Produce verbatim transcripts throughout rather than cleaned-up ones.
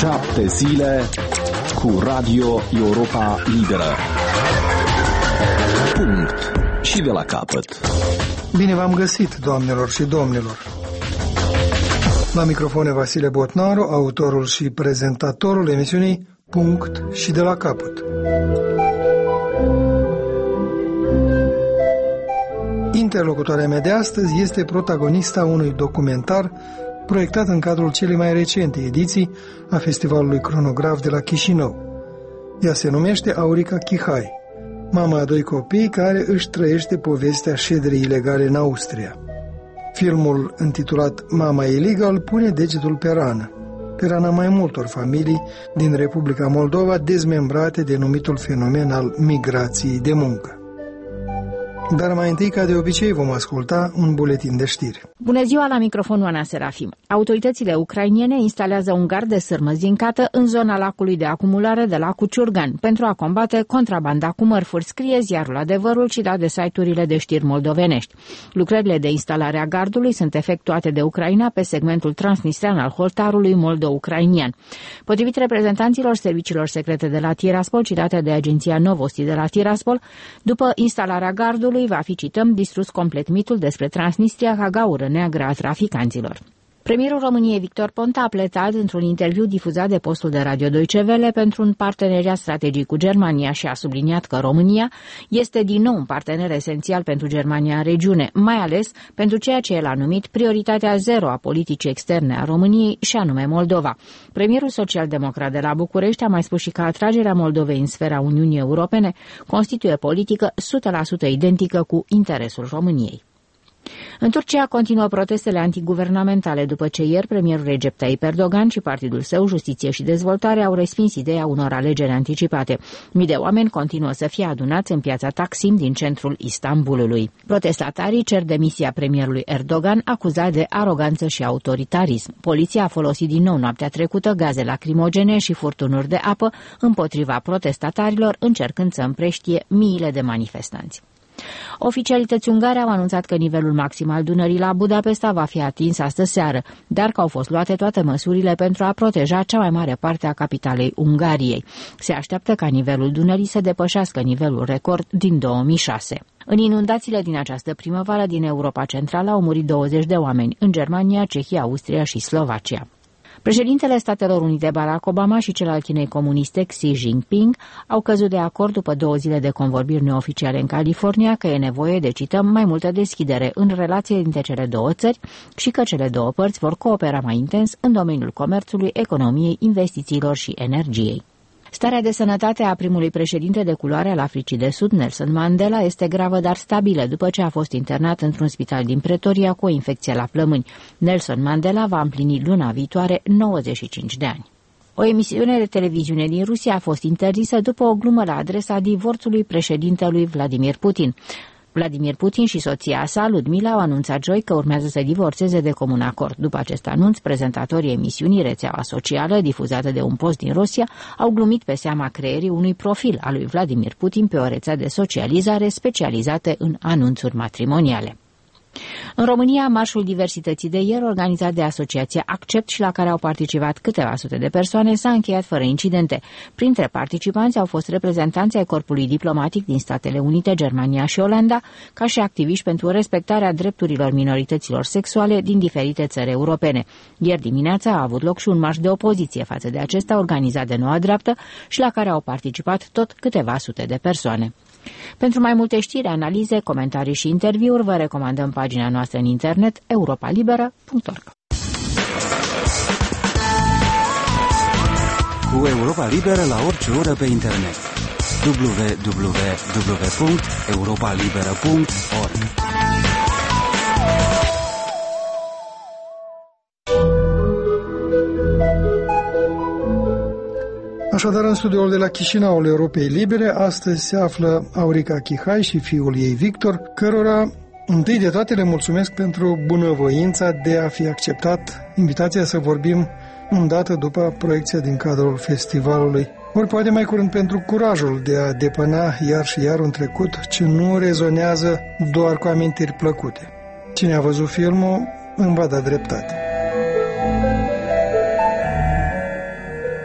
Șapte zile cu Radio Europa Liberă. Punct. Și de la capăt. Bine v-am găsit, doamnelor și domnilor. La microfone Vasile Botnaru, autorul și prezentatorul emisiunii Punct și de la capăt. Interlocutoarea mea de astăzi este protagonista unui documentar proiectat în cadrul celei mai recente ediții a Festivalului Cronograf de la Chișinău. Ea se numește Aurica Chihai, mama a doi copii care își trăiește povestea șederii ilegale în Austria. Filmul, intitulat Mama Illegal, pune degetul pe rană, pe rana mai multor familii din Republica Moldova dezmembrate de numitul fenomen al migrației de muncă. Dar mai întâi, ca de obicei, vom asculta un buletin de știri. Bună ziua, la microfonul Ana Serafim. Autoritățile ucrainene instalează un gard de sârmă zincată în zona lacului de acumulare de la Cuciurgan pentru a combate contrabanda cu mărfuri, scrie ziarul Adevărul și dat de site-urile de știri moldovenești. Lucrările de instalare a gardului sunt efectuate de Ucraina pe segmentul transnistrean al hotarului moldo-ucrainian. Potrivit reprezentanților serviciilor secrete de la Tiraspol, citate de agenția Novosti de la Tiraspol, după instalarea gardului va fi, cităm, distrus complet mitul despre Transnistria ca gaură neagră a traficanților. Premierul României Victor Ponta a pledat într-un interviu difuzat de postul de Radio Deutsche Welle pentru un parteneriat strategic cu Germania și a subliniat că România este din nou un partener esențial pentru Germania în regiune, mai ales pentru ceea ce el a numit prioritatea zero a politicii externe a României și anume Moldova. Premierul social-democrat de la București a mai spus și că atragerea Moldovei în sfera Uniunii Europene constituie politică o sută la sută identică cu interesul României. În Turcia continuă protestele antiguvernamentale după ce ieri premierul Recep Tayyip Erdogan și partidul său Justiție și Dezvoltare au respins ideea unor alegeri anticipate. Mii de oameni continuă să fie adunați în piața Taksim din centrul Istanbulului. Protestatarii cer demisia premierului Erdogan, acuzat de aroganță și autoritarism. Poliția a folosit din nou noaptea trecută gaze lacrimogene și furtunuri de apă împotriva protestatarilor, încercând să împreștie miile de manifestanți. Oficialități ungare au anunțat că nivelul maxim al Dunării la Budapesta va fi atins astă seară, dar că au fost luate toate măsurile pentru a proteja cea mai mare parte a capitalei Ungariei. Se așteaptă ca nivelul Dunării să depășească nivelul record din două mii șase. În inundațiile din această primăvară din Europa Centrală au murit douăzeci de oameni, în Germania, Cehia, Austria și Slovacia. Președintele Statelor Unite Barack Obama și cel al Chinei comuniste Xi Jinping au căzut de acord după două zile de convorbiri neoficiale în California că e nevoie de, cităm, mai multă deschidere în relațiile dintre cele două țări și că cele două părți vor coopera mai intens în domeniul comerțului, economiei, investițiilor și energiei. Starea de sănătate a primului președinte de culoare al Africii de Sud, Nelson Mandela, este gravă, dar stabilă după ce a fost internat într-un spital din Pretoria cu o infecție la plămâni. Nelson Mandela va împlini luna viitoare nouăzeci și cinci de ani. O emisiune de televiziune din Rusia a fost interzisă după o glumă la adresa divorțului președintelui Vladimir Putin. Vladimir Putin și soția sa, Ludmila, au anunțat joi că urmează să divorțeze de comun acord. După acest anunț, prezentatorii emisiunii Rețeaua Socială, difuzată de un post din Rusia, au glumit pe seama creierii unui profil al lui Vladimir Putin pe o rețea de socializare specializată în anunțuri matrimoniale. În România, Marșul Diversității de ieri, organizat de asociația Accept și la care au participat câteva sute de persoane, s-a încheiat fără incidente. Printre participanți au fost reprezentanții ai corpului diplomatic din Statele Unite, Germania și Olanda, ca și activiști pentru respectarea drepturilor minorităților sexuale din diferite țări europene. Ieri dimineața a avut loc și un marș de opoziție față de acesta, organizat de Noua Dreaptă și la care au participat tot câteva sute de persoane. Pentru mai multe știri, analize, comentarii și interviuri, vă recomandăm pagina noastră în internet europa liberă punct org. Cu Europa Liberă la orice oră pe internet. w w w punct europa liberă punct org. Așadar, în studioul de la Chișinău al Europei Libere, astăzi se află Aurica Chihai și fiul ei Victor, cărora întâi de toate le mulțumesc pentru bunăvoința de a fi acceptat invitația să vorbim îndată după proiecția din cadrul festivalului. Ori poate mai curând pentru curajul de a depăna iar și iar un trecut ce nu rezonează doar cu amintiri plăcute. Cine a văzut filmul îmi va da dreptate.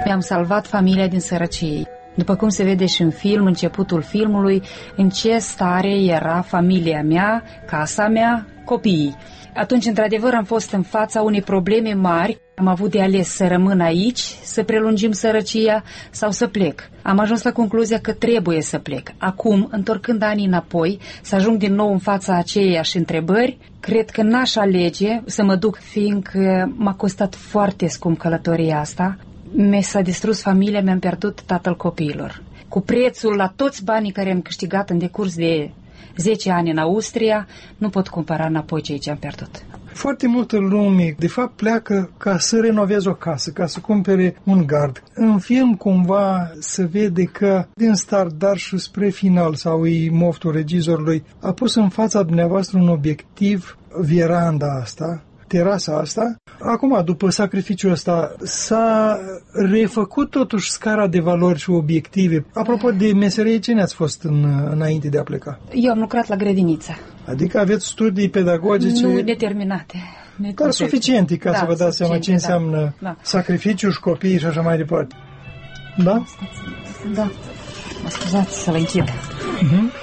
Mi-am salvat familia din sărăcie. După cum se vede și în film, începutul filmului, în ce stare era familia mea, casa mea, copiii. Atunci, într-adevăr, am fost în fața unei probleme mari. Am avut de ales să rămân aici, să prelungim sărăcia sau să plec. Am ajuns la concluzia că trebuie să plec. Acum, întorcând anii înapoi, să ajung din nou în fața aceiași întrebări, cred că n-aș alege să mă duc, fiindcă m-a costat foarte scump călătoria asta. Mi s-a distrus familia, mi-am pierdut tatăl copiilor. Cu prețul la toți banii care am câștigat în decurs de zece ani în Austria, nu pot compara înapoi ceea ce am pierdut. Foarte multă lume, de fapt, pleacă ca să renoveze o casă, ca să cumpere un gard. În film, cumva, se vede că din start, dar și spre final, sau e moftul regizorului, a pus în fața dumneavoastră un obiectiv, veranda asta, terasa asta. Acum, după sacrificiul ăsta, s-a refăcut totuși scara de valori și obiective. Apropo de meserie, ce ne-ați fost în, înainte de a pleca? Eu am lucrat la grădiniță. Adică aveți studii pedagogice... Nu neterminate. Dar suficiente ca da, să vă dați seama ce înseamnă da. sacrificiu și copii și așa mai departe. Da? Da. Mă scuzați să-l închid. Uh-huh.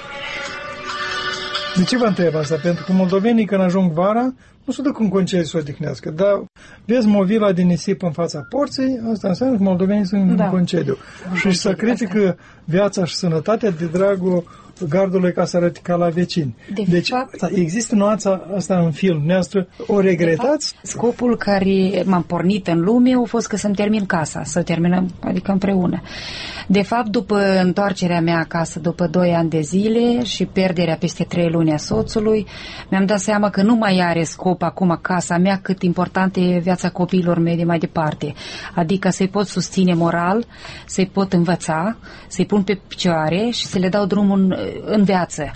De ce vă întreb asta? Pentru că moldovenii, când ajung vara, nu se duc în concediu să o odihnească, dar vezi movila de nisip în fața porții, asta înseamnă că moldovenii sunt da. în concediu. În și să critică viața și sănătatea de dragul gardului ca să arăte ca la vecini. De deci fapt, există nuanța asta în film. Noastră o regretați? Fapt, scopul care m-am pornit în lume a fost că să-mi termin casa, să terminăm, adică împreună. De fapt, după întoarcerea mea acasă, după doi ani de zile și pierderea peste trei luni a soțului, mi-am dat seama că nu mai are scop acum casa mea, cât importantă e viața copiilor mei de mai departe. Adică să-i pot susține moral, să-i pot învăța, să-i pun pe picioare și să le dau drumul în, în viață.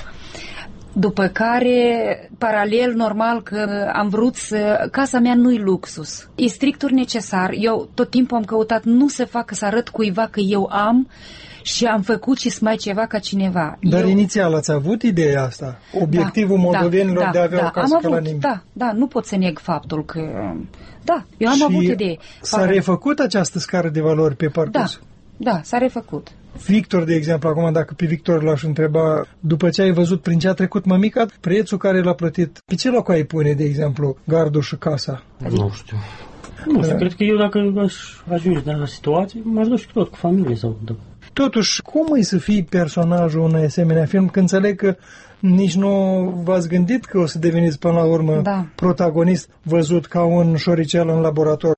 După care, paralel, normal că am vrut să... Casa mea nu-i luxus. E strictur necesar. Eu tot timpul am căutat nu să fac, să arăt cuiva că eu am și am făcut și mai ceva ca cineva. Dar eu... inițial ați avut ideea asta? Obiectivul da, moldovenilor da, de a avea da, o casă am ca avut, la nimeni? Da, da, nu pot să neg faptul că... Da, eu am și avut idee. s-a Faptul... refăcut această scară de valori pe parcurs? Da, da, s-a refăcut. Victor, de exemplu, acum dacă pe Victor l-aș întreba, după ce ai văzut prin ce a trecut mămica, prețul care l-a plătit, pe ce loc ai pune, de exemplu, gardul și casa? Nu știu. Nu știu, cred că eu dacă aș ajunge de la situație, m-aș duce tot cu familie sau... Da. Totuși, cum e să fii personajul unui asemenea film, când înțeleg că nici nu v-ați gândit că o să deveniți până la urmă da. protagonist văzut ca un șoricel în laborator?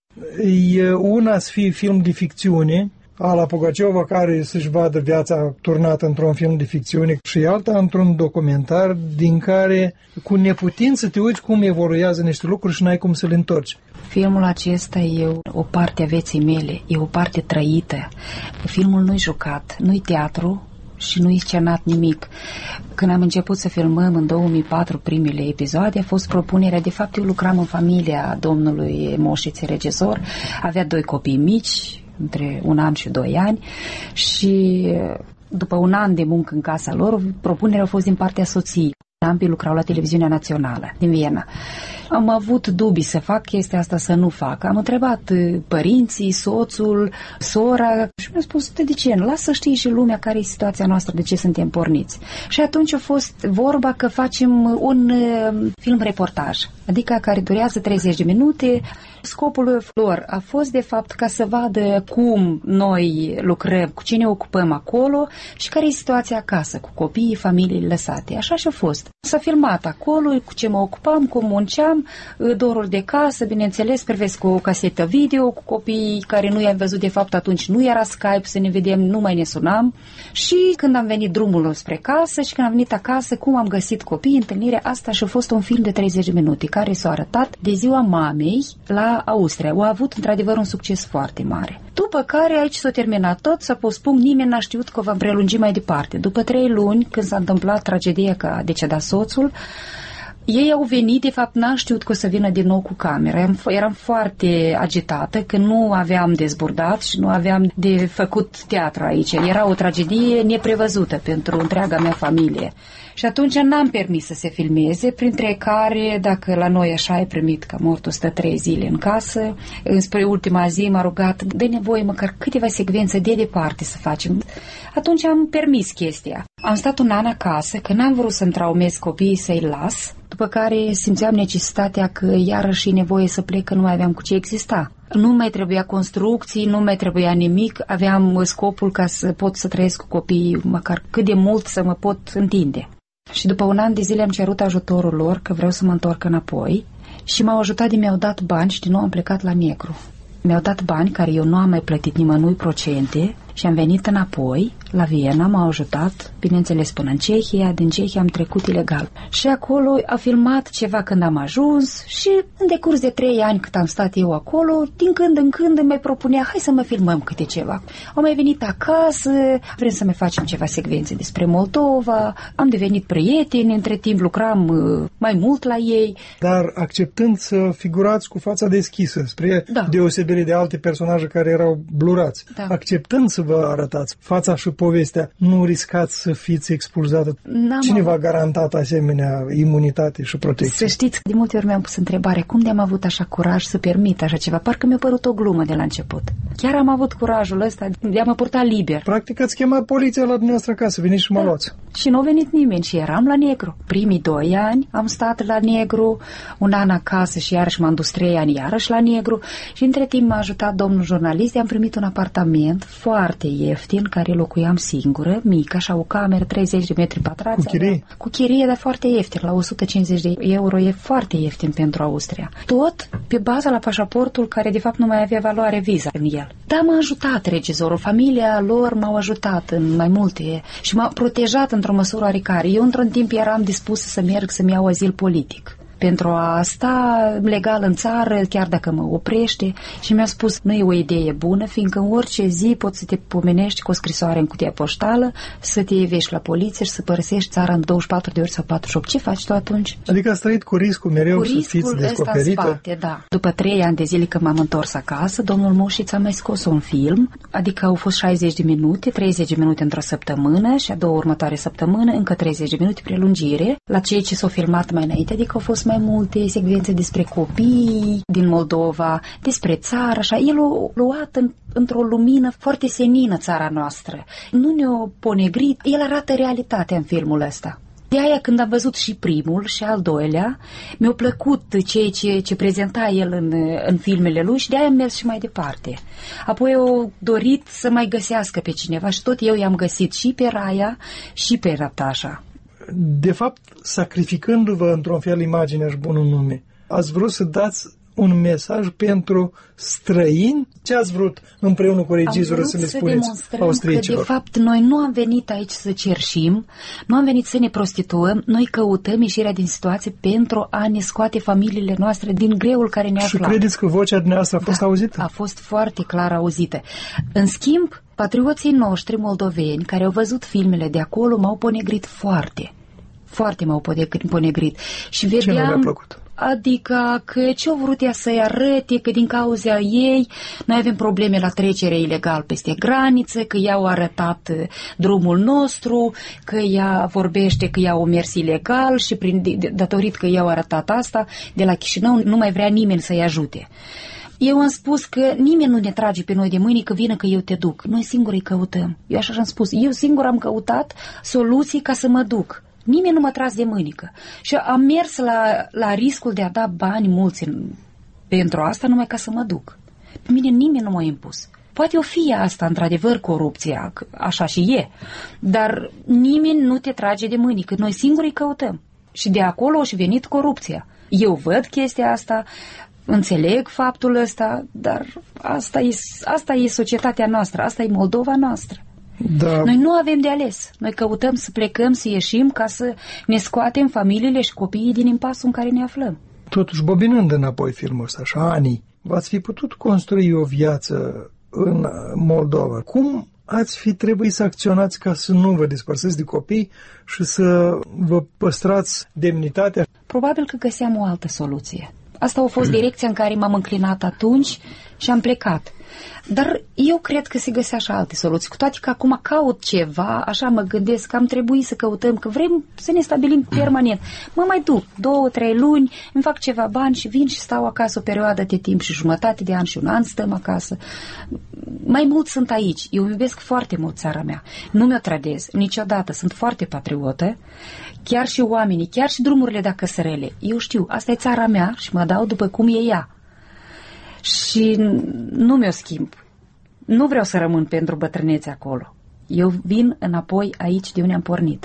E una să fie film de ficțiune, ala Pugaciova, care să-și vadă viața turnată într-un film de ficțiune, și alta într-un documentar din care cu neputință te uiți cum evoluează niște lucruri și n-ai cum să le întorci. Filmul acesta e o parte a vieții mele, e o parte trăită. Filmul nu-i jucat, nu-i teatru și nu-i scenat nimic. Când am început să filmăm în două mii patru primele episoade, a fost propunerea, de fapt eu lucram în familia domnului Moșițe, regizor, avea doi copii mici, între un an și doi ani, și după un an de muncă în casa lor, propunerea a fost din partea soției. Ambii lucrau la televiziunea națională din Viena. Am avut dubii să fac chestia asta, să nu fac. Am întrebat părinții, soțul, sora și mi-a spus, de ce? Lasă să știi și lumea care e situația noastră, de ce suntem porniți. Și atunci a fost vorba că facem un film-reportaj, adică care durează treizeci de minute. Scopul lor a fost, de fapt, ca să vadă cum noi lucrăm, cu cine ocupăm acolo și care e situația acasă, cu copiii, familiile lăsate. Așa și a fost. S-a filmat acolo, cu ce mă ocupam, cum munceam, dorul de casă, bineînțeles, privesc cu o casetă video, cu copiii care nu i-am văzut, de fapt, atunci nu era Skype să ne vedem, nu mai ne sunam. Și când am venit drumul spre casă și când am venit acasă, cum am găsit copiii, întâlnirea asta, și a fost un film de treizeci de minute care s-a arătat de ziua mamei la Austria. A avut într-adevăr un succes foarte mare. După care aici s-a terminat tot, s-a pus punct, nimeni n-a știut că o vom prelungi mai departe. După trei luni, când s-a întâmplat tragedia că a decedat soțul, Ei au venit, de fapt n-am știut că o să vină din nou cu camera. Eram, eram foarte agitată că nu aveam de zburdat și nu aveam de făcut teatru aici. Era o tragedie neprevăzută pentru întreaga mea familie. Și atunci n-am permis să se filmeze, printre care, dacă la noi așa ai primit că mortul stă trei zile în casă, înspre ultima zi m-a rugat, dă nevoie măcar câteva secvențe de departe să facem. Atunci am permis chestia. Am stat un an acasă, că n-am vrut să-mi traumez copiii, să-i las, după care simțeam necesitatea că iarăși e nevoie să plec, că nu mai aveam cu ce exista. Nu mai trebuia construcții, nu mai trebuia nimic, aveam scopul ca să pot să trăiesc cu copiii, măcar cât de mult să mă pot întinde. Și după un an de zile am cerut ajutorul lor, că vreau să mă întorc înapoi, și m-au ajutat de mi-au dat bani și din nou am plecat la negru. Mi-au dat bani care eu nu am mai plătit nimănui procente și am venit înapoi la Viena, m-au ajutat, bineînțeles până în Cehia, din Cehia am trecut ilegal. Și acolo a filmat ceva când am ajuns și în decurs de trei ani cât am stat eu acolo, din când în când îmi mai propunea, hai să mă filmăm câte ceva. Am mai venit acasă, vrem să mai facem ceva secvențe despre Moldova, am devenit prieteni, între timp lucram uh, mai mult la ei. Dar acceptând să figurați cu fața deschisă, spre da. deosebire de alte personaje care erau blurați, da. acceptând să vă arătați fața și povestea, nu riscați să fiți expulzată. N-am Cine avut... v-a garantat asemenea imunitate și protecție? Să știți, de multe ori mi-am pus întrebare, cum de-am avut așa curaj să permit așa ceva? Parcă mi-a părut o glumă de la început. Chiar am avut curajul ăsta de a mă purta liber. Practic ați chemat poliția la dumneavoastră acasă, veniți și mă da. luați. Și nu a venit nimeni și eram la negru. Primii doi ani am stat la negru, un an acasă și iarăși m-am dus trei ani iarăși la negru și între timp m-a ajutat domnul jurnalist, am primit un apartament foarte ieftin, care locuiam singură, mică, așa o cameră, treizeci de metri pătrați. Cu chirie? Cu chirie, dar foarte ieftin, la o sută cincizeci de euro, e foarte ieftin pentru Austria. Tot pe baza la pașaportul care de fapt nu mai avea valoare viza în el. Da, m-a ajutat regizorul, familia lor m-au ajutat în mai multe și m-a protejat într-o măsură oarecare. Eu într-un timp eram dispusă să merg să-mi iau azil politic. Pentru a sta legal în țară, chiar dacă mă oprește, și mi-a spus, nu e o idee bună, fiindcă în orice zi poți să te pomenești cu o scrisoare în cutia poștală, să te ievești la poliție și să părăsești țara în douăzeci și patru de ori sau patruzeci și opt. Ce faci tu atunci? Adică ați trăit cu riscul mereu cu să fiți descoperită? Spate, da. După trei ani de zile când m-am întors acasă, domnul Mușiț a mai scos un film, adică au fost șaizeci de minute, treizeci de minute într-o săptămână și a doua următoare săptămână încă treizeci de minute prelungire, la cei ce s-au filmat mai înainte, adică au fost mai multe secvențe despre copii din Moldova, despre țară, așa. El a luat în, într-o lumină foarte senină țara noastră. Nu ne-a ponegrit, el arată realitatea în filmul ăsta. De aia când am văzut și primul și al doilea, mi-a plăcut ceea ce, ce prezenta el în, în filmele lui și de aia am mers și mai departe. Apoi au dorit să mai găsească pe cineva și tot eu i-am găsit și pe Raia și pe Natașa. De fapt, sacrificându-vă într-un fel imaginea și bunul nume, ați vrut să dați un mesaj pentru străini? Ce ați vrut împreună cu regizorul să le spuneți austriecilor? Că, de fapt, noi nu am venit aici să cerșim, nu am venit să ne prostituăm, noi căutăm ieșirea din situație pentru a ne scoate familiile noastre din greul care ne-a aflat. Și credeți că vocea dumneavoastră a fost da, auzită? A fost foarte clar auzită. În schimb, patrioții noștri moldoveni care au văzut filmele de acolo m-au ponegrit foarte. Foarte m-au ponegrit. Și vedeam, ce nu le-a plăcut? Adică că ce-au vrut ea să-i arăte, că din cauza ei noi avem probleme la trecere ilegal peste graniță, că ea au arătat drumul nostru, că ea vorbește că ea o mers ilegal și prin, datorită că ea au arătat asta, de la Chișinău nu mai vrea nimeni să-i ajute. Eu am spus că nimeni nu ne trage pe noi de mâini că vină că eu te duc. Noi singuri îi căutăm. Eu așa am spus. Eu singur am căutat soluții ca să mă duc. Nimeni nu mă tras de mânică. Și am mers la, la riscul de a da bani mulți în, pentru asta numai ca să mă duc. Pe mine nimeni nu m-a impus. Poate o fi asta, într-adevăr, corupția, așa și e. Dar nimeni nu te trage de mânică. Noi singuri îi căutăm. Și de acolo a și venit corupția. Eu văd chestia asta, înțeleg faptul ăsta, dar asta e, asta e societatea noastră, asta e Moldova noastră. Da. Noi nu avem de ales. Noi căutăm să plecăm, să ieșim ca să ne scoatem familiile și copiii din impasul în care ne aflăm. Totuși, bobinând înapoi filmul ăsta, așa, anii, v-ați fi putut construi o viață în Moldova. Cum ați fi trebuit să acționați ca să nu vă despărțiți de copii și să vă păstrați demnitatea? Probabil că găseam o altă soluție. Asta a fost direcția în care m-am înclinat atunci și am plecat. Dar eu cred că se găsea și alte soluții. Cu toate că acum caut ceva, așa mă gândesc că am trebuit să căutăm, că vrem să ne stabilim permanent. Mă mai duc două, trei luni, îmi fac ceva bani și vin și stau acasă o perioadă de timp și jumătate de an și un an stăm acasă. Mai mult sunt aici. Eu iubesc foarte mult țara mea. Nu mi-o trădez niciodată. Sunt foarte patriotă. Chiar și oamenii, chiar și drumurile de acăsărele. Eu știu, asta e țara mea și mă dau după cum e ea. Și nu mi-o schimb. Nu vreau să rămân pentru bătrânețe acolo. Eu vin înapoi aici de unde am pornit.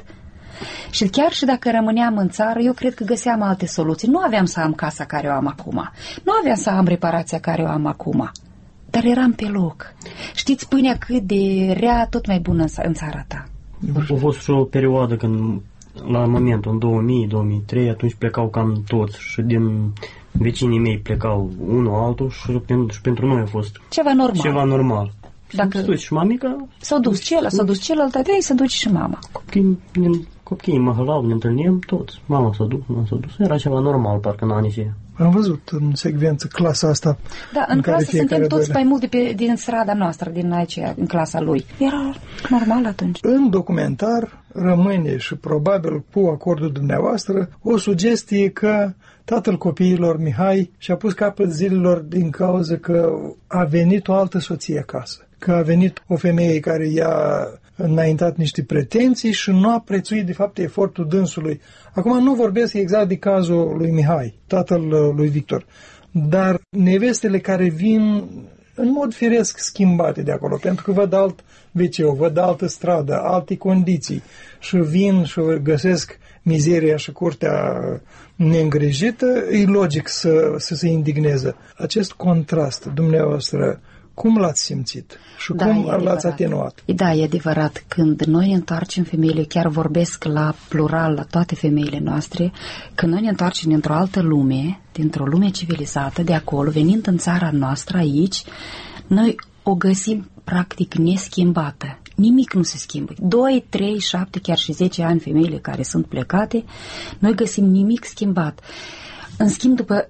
Și chiar și dacă rămâneam în țară, eu cred că găseam alte soluții. Nu aveam să am casa care o am acum. Nu aveam să am reparația care o am acum. Dar eram pe loc. Știți, pâinea cât de rea, tot mai bună în țara ta. A fost și o perioadă când, la momentul, în două mii două mii trei, atunci plecau cam toți și din vecinii mei plecau unul altul și pentru, și pentru noi a fost ceva normal. Ceva normal. Dacă s-a dus și mamica, s-a dus celălalt, s-a dus celălalt, trebuie să duci și mama. Copiii, copiii măhălau, ne întâlnim toți. Mama s-a dus, mama s-a dus. Era ceva normal, parcă în anii aceia. Am văzut în secvență clasa asta. Da, în, în clasă suntem toți mai mult de pe, din strada noastră, din aici, în clasa lui. Era normal atunci. În documentar rămâne și probabil cu acordul dumneavoastră o sugestie că tatăl copiilor, Mihai, și-a pus capăt zilelor din cauza că a venit o altă soție acasă. Că a venit o femeie care i-a înaintat niște pretenții și nu a prețuit de fapt efortul dânsului. Acum nu vorbesc exact de cazul lui Mihai, tatăl lui Victor, dar nevestele care vin în mod firesc schimbate de acolo, pentru că văd alt veceu, văd altă stradă, alte condiții și vin și găsesc mizeria și curtea neîngrijită, e logic să, să se indigneze. Acest contrast, dumneavoastră, cum l-ați simțit și da, cum l-ați atenuat? Da, e adevărat. Când noi întoarcem femeile, chiar vorbesc la plural, la toate femeile noastre, când noi ne întoarcem într-o altă lume, dintr-o lume civilizată, de acolo, venind în țara noastră aici, noi o găsim practic neschimbată. Nimic nu se schimbă. doi, trei, șapte, chiar și zece ani femeile care sunt plecate, noi găsim nimic schimbat. În schimb, după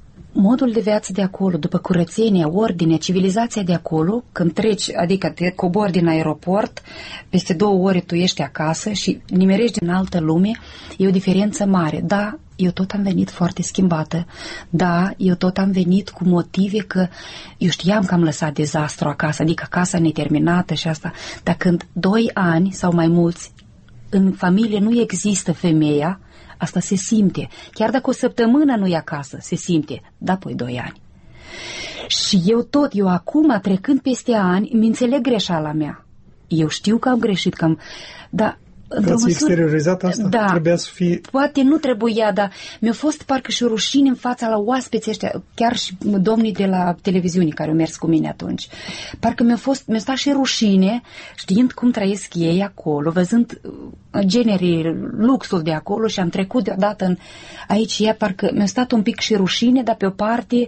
modul de viață de acolo, după curățenia, ordinea, civilizația de acolo, când treci, adică te cobori din aeroport, peste două ore tu ești acasă și nimerești din altă lume, e o diferență mare. Da, eu tot am venit foarte schimbată. Da, eu tot am venit cu motive că eu știam că am lăsat dezastru acasă, adică casa neterminată și asta. Dar când doi ani sau mai mulți în familie nu există femeia, asta se simte. Chiar dacă o săptămână nu e acasă, se simte. Da, păi doi ani. Și eu tot, eu acum, trecând peste ani, îmi înțeleg greșeala mea. Eu știu că am greșit, că am... Dar Ați exteriorizat asta? Da, trebuia să fie... poate nu trebuia, dar mi-a fost parcă și rușine în fața la oaspeții ăștia, chiar și domnii de la televiziune care au mers cu mine atunci. Parcă mi-a fost, mi-a stat și rușine, știind cum trăiesc ei acolo, văzând generii, luxul de acolo și am trecut deodată în... aici, ea parcă mi-a stat un pic și rușine, dar pe o parte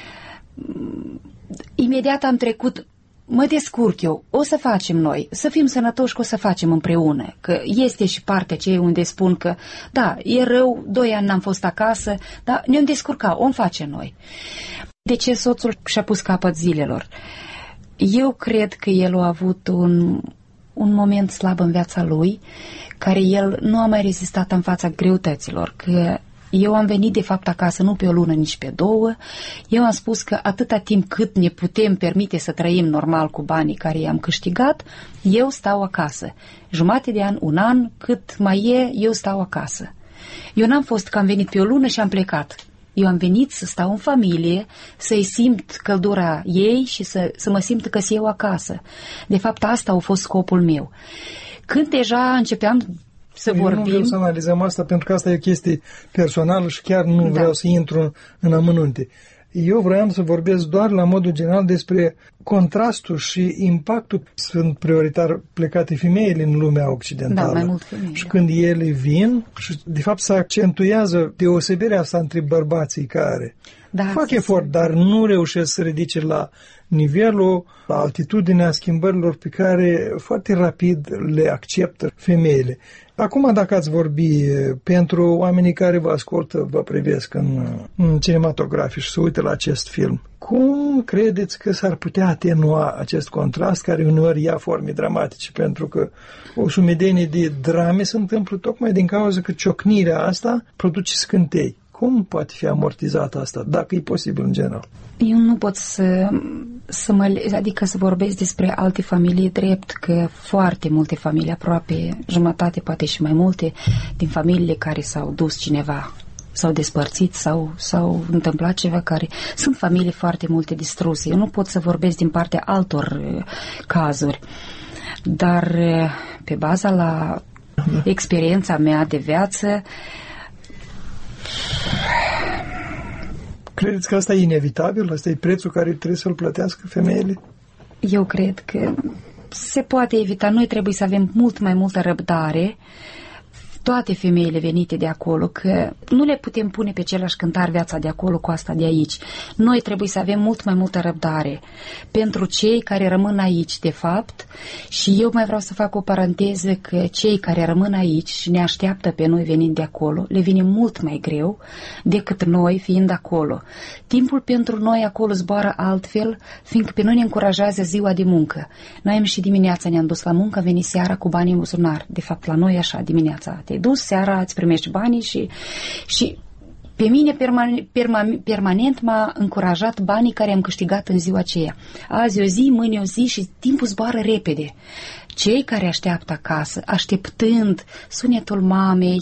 imediat am trecut. Mă descurc eu, o să facem noi, să fim sănătoși, că o să facem împreună, că este și partea aceea unde spun că, da, e rău, doi ani n-am fost acasă, dar ne-am descurcat, o face noi. De ce soțul și-a pus capăt zilelor? Eu cred că el a avut un, un moment slab în viața lui, care el nu a mai rezistat în fața greutăților, că eu am venit de fapt acasă nu pe o lună, nici pe două. Eu am spus că atâta timp cât ne putem permite să trăim normal cu banii care i-am câștigat, eu stau acasă. Jumate de an, un an, cât mai e, eu stau acasă. Eu n-am fost că am venit pe o lună și am plecat. Eu am venit să stau în familie, să-i simt căldura ei și să, să mă simt că-s eu acasă. De fapt, asta a fost scopul meu. Când deja începeam să Eu vorbim... nu vreau să analizăm asta pentru că asta e o chestie personală și chiar nu da. vreau să intru în, în amănunte. Eu vroiam să vorbesc doar la modul general despre contrastul și impactul. Sunt prioritar plecate femeile în lumea occidentală. Da, mai mult femei. Și când ele vin, și de fapt se accentuează deosebirea asta între bărbații care da, fac efort, se... dar nu reușesc să ridice la nivelul, la altitudinea schimbărilor pe care foarte rapid le acceptă femeile. Acum, dacă ați vorbi pentru oamenii care vă ascultă, vă privesc în, în cinematografie și se uită la acest film, cum credeți că s-ar putea atenua acest contrast care uneori ia forme dramatice? Pentru că o sumedenie de drame se întâmplă tocmai din cauza că ciocnirea asta produce scântei. Cum poate fi amortizată asta, dacă e posibil în general? Eu nu pot să, să mă, adică să vorbesc despre alte familii drept, că foarte multe familii, aproape jumătate, poate și mai multe, din familiile care s-au dus cineva, s-au despărțit sau s-au întâmplat ceva care... Sunt familii foarte multe distruse. Eu nu pot să vorbesc din partea altor uh, cazuri, dar uh, pe baza la experiența mea de viață, credeți că asta e inevitabil? Asta e prețul care trebuie să-l plătească femeile? Eu cred că se poate evita. Noi trebuie să avem mult mai multă răbdare, toate femeile venite de acolo, că nu le putem pune pe același cântar viața de acolo cu asta de aici. Noi trebuie să avem mult mai multă răbdare pentru cei care rămân aici, de fapt, și eu mai vreau să fac o paranteză că cei care rămân aici și ne așteaptă pe noi venind de acolo, le vine mult mai greu decât noi fiind acolo. Timpul pentru noi acolo zboară altfel, fiindcă pe noi ne încurajează ziua de muncă. Noi am și dimineața ne-am dus la muncă, am venit seara cu banii în buzunar. De fapt, la noi așa, dimineața te dus, seara îți primești banii și, și pe mine perman, perman, permanent m-a încurajat banii care am câștigat în ziua aceea. Azi o zi, mâine o zi și timpul zboară repede. Cei care așteaptă acasă, așteptând sunetul mamei,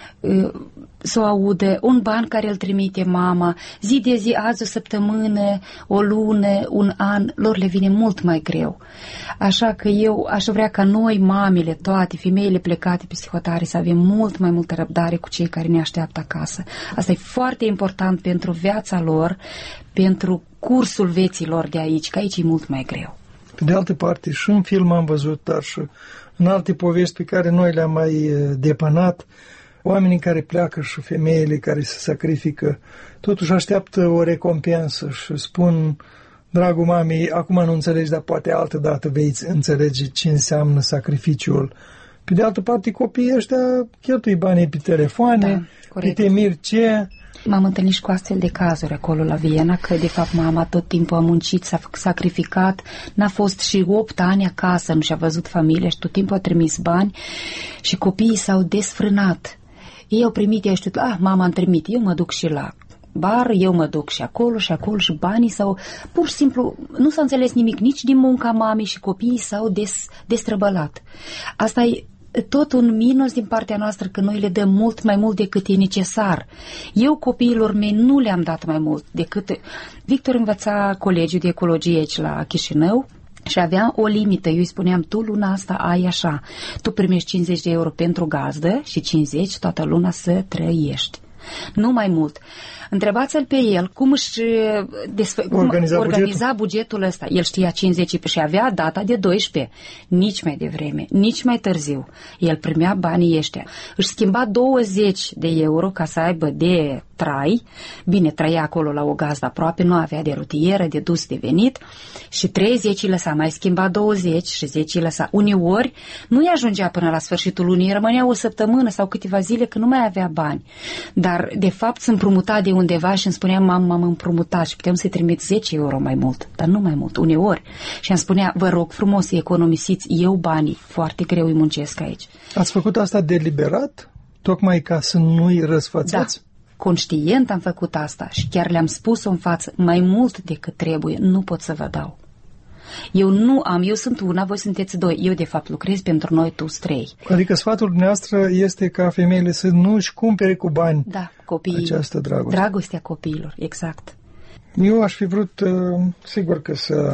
să o audă, un ban care îl trimite mama, zi de zi, azi o săptămână, o lună, un an, lor le vine mult mai greu. Așa că eu aș vrea ca noi, mamele, toate, femeile plecate pe psihotare, să avem mult mai multă răbdare cu cei care ne așteaptă acasă. Asta e foarte important pentru viața lor, pentru cursul vieții lor de aici, că aici e mult mai greu. Pe de altă parte, și în film am văzut, dar și în alte povești pe care noi le-am mai depănat, oamenii care pleacă și femeile care se sacrifică, totuși așteaptă o recompensă și spun, dragul mamei, acum nu înțelegi, dar poate altă dată vei înțelege ce înseamnă sacrificiul. Pe de altă parte, copiii ăștia cheltui banii pe telefoane, da, pe temir ce... M-am întâlnit și cu astfel de cazuri acolo la Viena, că de fapt mama tot timpul a muncit, s-a sacrificat, n-a fost și opt ani acasă, nu și-a văzut familia și tot timpul a trimis bani și copiii s-au desfrânat. Ei au primit, ei știu, ah, mama am trimit, eu mă duc și la bar, eu mă duc și acolo și acolo și banii sau pur și simplu nu s-a înțeles nimic nici din munca mamei și copiii s-au des, destrăbălat. Asta e tot un minus din partea noastră, că noi le dăm mult mai mult decât e necesar. Eu copiilor mei nu le-am dat mai mult decât... Victor învăța colegiul de ecologie aici la Chișinău și avea o limită. Eu îi spuneam, tu luna asta ai așa, tu primești cincizeci de euro pentru gazdă și cincizeci toată luna să trăiești. Nu mai mult. Întrebați-l pe el cum își desfă, cum organiza, organiza bugetul. bugetul ăsta. El știa cincizeci și avea data de doisprezece. Nici mai devreme, nici mai târziu. El primea banii ăștia. Își schimba douăzeci de euro ca să aibă de trai. Bine, trăia acolo la o gazdă aproape, nu avea de rutieră, de dus, de venit. Și treizeci îi lăsa, mai schimba douăzeci și zece îi lăsa. Uneori nu-i ajungea până la sfârșitul lunii, rămânea o săptămână sau câteva zile că nu mai avea bani. Dar, de fapt, se împrumuta de undeva și îmi spunea, mam, m-am împrumutat și puteam să-i trimit zece euro mai mult, dar nu mai mult, uneori. Și îmi spunea, vă rog frumos să economisiți eu banii, foarte greu îi muncesc aici. Ați făcut asta deliberat? Tocmai ca să nu-i răsfățați? Da. Conștient am făcut asta și chiar le-am spus-o în față, mai mult decât trebuie, nu pot să vă dau. Eu nu am, eu sunt una, voi sunteți doi. Eu, de fapt, lucrez pentru noi, tu trei. Adică sfatul dumneavoastră este ca femeile să nu-și cumpere cu bani, da, copiii, această dragoste. Dragostea copiilor, exact. Eu aș fi vrut, sigur că să,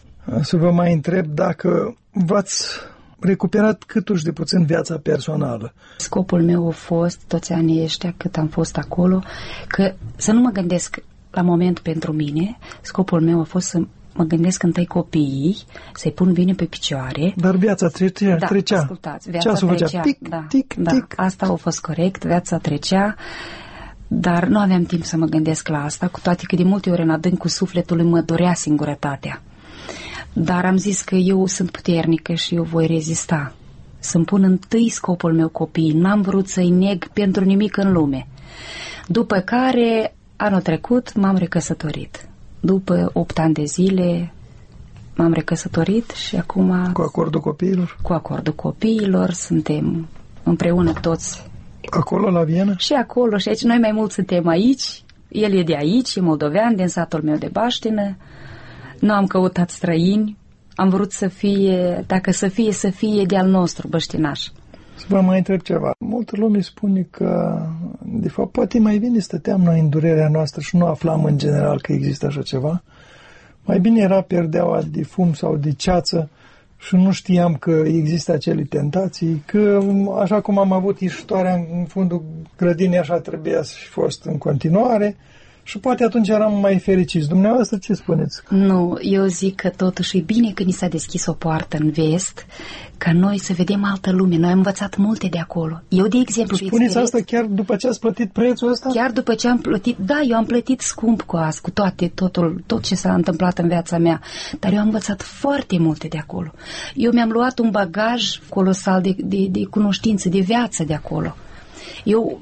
să vă mai întreb dacă v-ați recuperat câtuși de puțin viața personală. Scopul meu a fost, toți anii ăștia cât am fost acolo, că să nu mă gândesc la moment pentru mine, scopul meu a fost să mă gândesc întâi copiii, să-i pun bine pe picioare. Dar viața trecea. Da, trecea. ascultați, viața Ceasul trecea. făcea tic, da, tic, da, tic. Asta a fost corect, viața trecea, dar nu aveam timp să mă gândesc la asta, cu toate că de multe ori în adâncul sufletului mă dorea singurătatea. Dar am zis că eu sunt puternică și eu voi rezista. Să-mi pun întâi scopul meu copiii, n-am vrut să-i neg pentru nimic în lume. După care, anul trecut, m-am recăsătorit. După opt ani de zile m-am recăsătorit și acum... Cu acordul copiilor? Cu acordul copiilor, suntem împreună toți. Acolo, la Viena? Și acolo, și aici. Noi mai mulți suntem aici. El e de aici, e moldovean, din satul meu de Baștină. Nu am căutat străini. Am vrut să fie, dacă să fie, să fie de-al nostru, băștinaș. Să vă mai întreb ceva. Multă lume spune că, de fapt, poate mai bine stăteam noi în durerea noastră și nu aflam în general că există așa ceva. Mai bine era perdeaua de fum sau de ceață și nu știam că există acele tentații, că așa cum am avut istoria în fundul grădinii, așa trebuia să fi fost în continuare. Și poate atunci eram mai fericiți. Dumneavoastră ce spuneți? Nu, eu zic că totuși e bine că ni s-a deschis o poartă în vest, ca noi să vedem altă lume. Noi am învățat multe de acolo. Eu, de exemplu... Spuneți asta chiar după ce ați plătit prețul ăsta? Chiar după ce am plătit, da, eu am plătit scump cu asta, cu toate, totul, tot ce s-a întâmplat în viața mea. Dar eu am învățat foarte multe de acolo. Eu mi-am luat un bagaj colosal de, de, de cunoștință, de viață de acolo. Eu...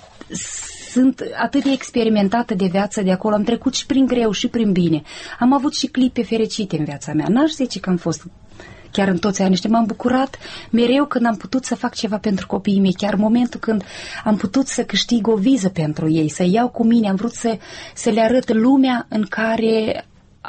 Sunt atât de experimentată de viață de acolo, am trecut și prin greu și prin bine. Am avut și clipe fericite în viața mea. N-aș zice că am fost chiar în toți anii ăștia. M-am bucurat mereu când am putut să fac ceva pentru copiii mei. Chiar momentul când am putut să câștig o viză pentru ei, să iau cu mine, am vrut să, să le arăt lumea în care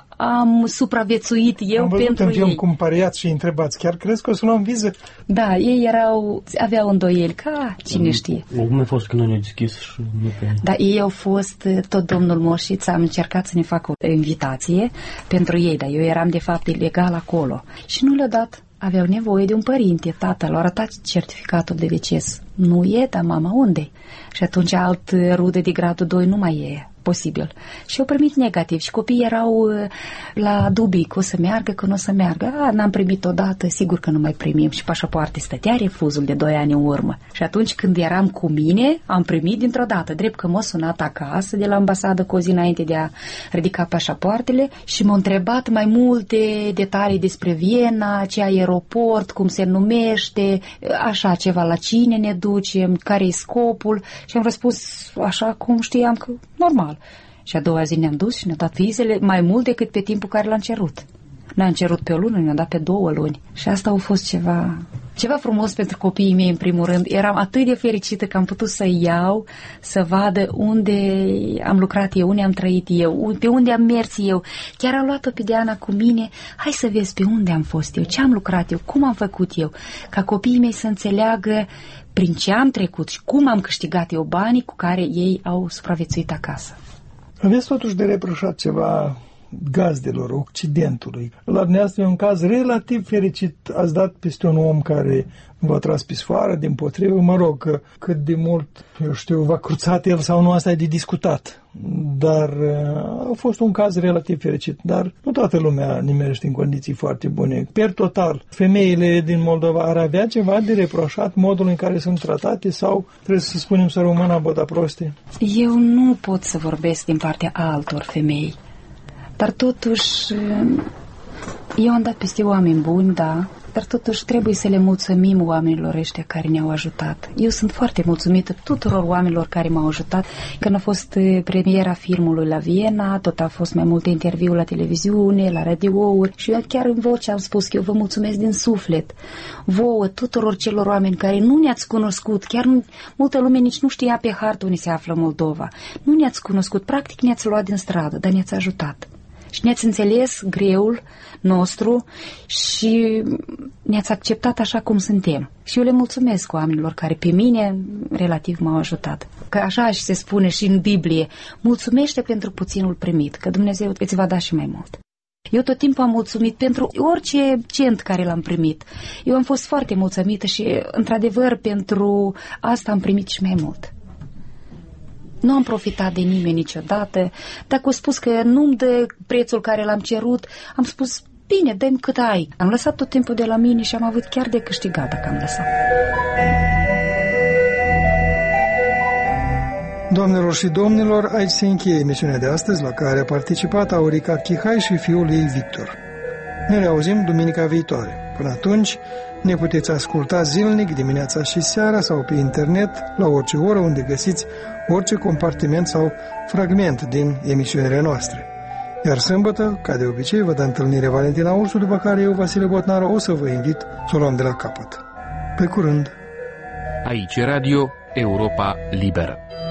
am supraviețuit eu am pentru în film ei. Cum pariați și întrebați, chiar crezi că o să luăm viză? Da, ei erau, aveau îndoieli, ca cine știe. Cum a fost când nu ne-a deschis și nu pe... Da, ei au fost, tot domnul Moșiț, am încercat să ne facă o invitație pentru ei, dar eu eram de fapt ilegal acolo. Și nu le-a dat. Aveau nevoie de un părinte, tatăl, au arătat certificatul de deces. Nu e, dar mama unde? Și atunci alt rude de gradul doi nu mai e posibil. Și au primit negativ și copiii erau la dubii că o să meargă, că nu o să meargă. A, n-am primit odată, sigur că nu mai primim. Și pașapoarte stătea refuzul de doi ani în urmă. Și atunci când eram cu mine, am primit dintr-o dată. Drept că m-a sunat acasă de la ambasadă cu o zi înainte de a ridica pașapoartele și m-a întrebat mai multe detalii despre Viena, ce aeroport, cum se numește, așa ceva, la cine ne ducem, care e scopul. Și am răspuns așa cum știam că normal. Și a doua zi ne-am dus și ne-a dat vizele mai mult decât pe timpul care l-am cerut. Ne-am cerut pe o lună, ne-am dat pe două luni. Și asta a fost ceva, ceva frumos pentru copiii mei, în primul rând. Eram atât de fericită că am putut să iau, să vadă unde am lucrat eu, unde am trăit eu, pe unde am mers eu. Chiar am luat-o pe Diana cu mine. Hai să vezi pe unde am fost eu, ce am lucrat eu, cum am făcut eu. Ca copiii mei să înțeleagă prin ce am trecut și cum am câștigat eu banii cu care ei au supraviețuit acasă. Aveți totuși de reproșat ceva gazdelor, Occidentului. La dumneavoastră e un caz relativ fericit. Ați dat peste un om care v-a tras pe sfoară, dimpotrivă, mă rog, că cât de mult, eu știu, v-a cruțat el sau nu, asta e de discutat. Dar a fost un caz relativ fericit. Dar nu toată lumea nimerește în condiții foarte bune. Per total, femeile din Moldova ar avea ceva de reproșat modul în care sunt tratate sau trebuie să spunem să rămână boda proste? Eu nu pot să vorbesc din partea altor femei. Dar totuși, eu am dat peste oameni buni, da, dar totuși trebuie să le mulțumim oamenilor ăștia care ne-au ajutat. Eu sunt foarte mulțumită tuturor oamenilor care m-au ajutat. Când a fost premiera filmului la Viena, tot a fost mai multe interviuri la televiziune, la radiouri și eu chiar în voce am spus că eu vă mulțumesc din suflet. Vouă, tuturor celor oameni care nu ne-ați cunoscut, chiar nu, multă lume nici nu știa pe hartă unde se află Moldova. Nu ne-ați cunoscut, practic ne-ați luat din stradă, dar ne-ați ajutat. Și ne-ați înțeles greul nostru și ne-ați acceptat așa cum suntem. Și eu le mulțumesc oamenilor care pe mine relativ m-au ajutat. Că așa și se spune și în Biblie, mulțumește pentru puținul primit, că Dumnezeu îți va da și mai mult. Eu tot timpul am mulțumit pentru orice cent care l-am primit. Eu am fost foarte mulțumită și, într-adevăr, pentru asta am primit și mai mult. Nu am profitat de nimeni niciodată. Dacă au spus că nu-mi dă prețul care l-am cerut, am spus, bine, dă-mi cât ai. Am lăsat tot timpul de la mine și am avut chiar de câștigat dacă am lăsat. Doamnelor și domnilor, aici se încheie emisiunea de astăzi, la care a participat Aurica Chihai și fiul ei Victor. Ne reauzim duminica viitoare. Până atunci, ne puteți asculta zilnic, dimineața și seara sau pe internet, la orice oră unde găsiți orice compartiment sau fragment din emisiunile noastre. Iar sâmbătă, ca de obicei, vă dă întâlnire Valentina Ursu, după care eu, Vasile Botnaru, o să vă invit să o luăm de la capăt. Pe curând! Aici Radio Europa Liberă.